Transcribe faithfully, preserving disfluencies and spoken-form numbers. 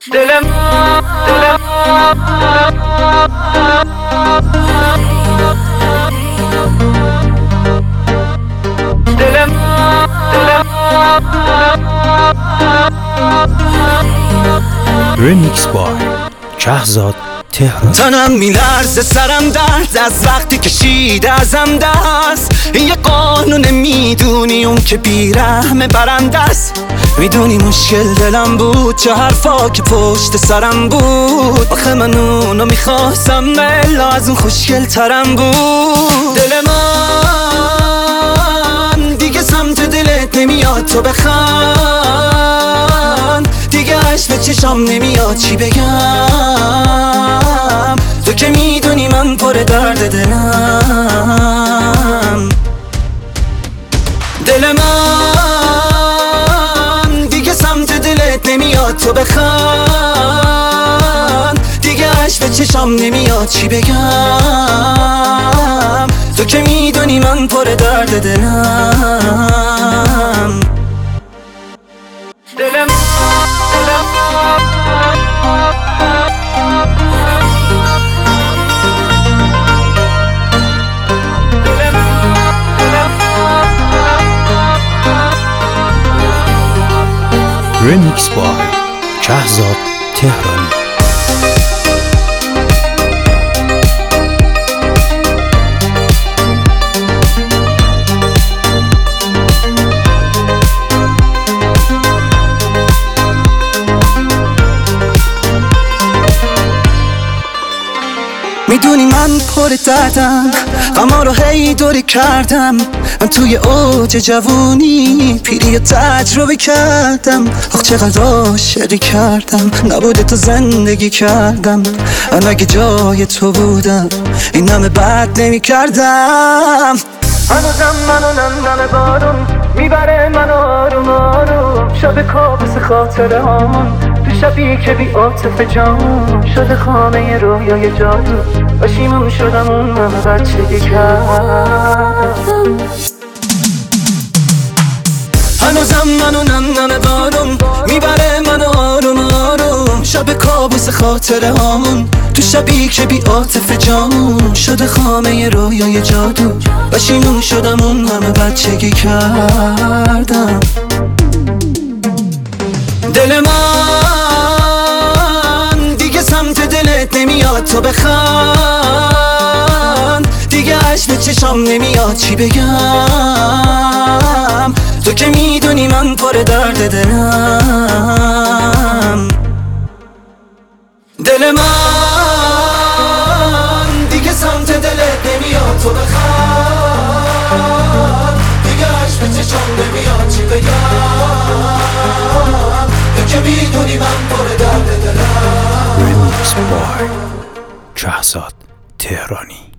دلم دلم دلم دلم رمیکس بای شهزاد تهرانی. تنم میلرزه سرم درد از وقتی کشیده ازم دست. این یه قانون میدونی اون که بیرحمه برنده است. میدونی مشکل دلم بود چه حرفا که پشت سرم بود. آخه من اونو میخواستم ملا از اون خوشگل ترم بود. دل من دیگه سمت دلت نمیاد تو بخند. دیگه عشق به چشام نمیاد چی بگم. تو که میدونی من پر درد دلم. دل من دیگه سمت دلت نمیاد تو بخند. دیگه عشق به چشام نمیاد چی بگم. تو که میدونی من پر درد دلم. دلم رمیکس بای شهزاد تهرانی. میدونی من پر دردم، غما رو هی دوری کردم. من توی اوج جوونی پیری و تجربه کردم. آخ چقدر عاشقی کردم، نبوده تو زندگی کردم. من اگه جای تو بودم این همه بد نمی کردم. هنوزم منو نم نم بارون میبره منو آروم آروم. شب کابوس خاطره هامون تو شبی که بی عاطفه جامون شده خانه رویای جادو. بشیمون شدم اون همه بچگی کردم. هنوزم منو نم نم بارون میبره منو آروم آروم. شب کابوس خاطره هامون تو شبی که بی عاطفه جامون شده خامه رویای جادو. بشیمون شدم اون همه بچگی کردم. دل من دیگه سمت دلت نمیاد تو بخند. دیگه عشق به چشام نمیاد چی بگم. تو که میدونی من پر درد دلم. دل من دیگه سمت دلت نمیاد تو بخند. دیگه عشق به چشام نمیاد چی بگم. تو که میدونی من پر درد دلم. رمیکس بای شهزاد تهرانی.